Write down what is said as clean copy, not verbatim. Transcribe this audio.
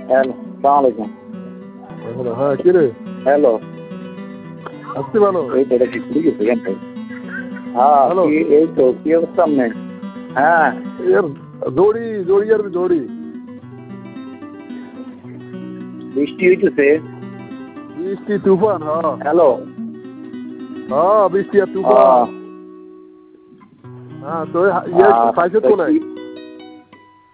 Hello, সালাম আলাইকুম। হ্যাঁ কি রে হ্যালো, আসতে ভালো এই তো এটা কি খুলে গেছে এখানটাই? হ্যাঁ, হ্যালো এই তো কি অবস্থা আপনার? হ্যাঁ, এর জড়ি জড়ি আর জড়ি বৃষ্টি হইতেছে। বৃষ্টি তুফান হ্যাঁ হ্যালো, হ্যাঁ বৃষ্টি আর তুফান হ্যাঁ তো ইয়ে খাইছে তো নাই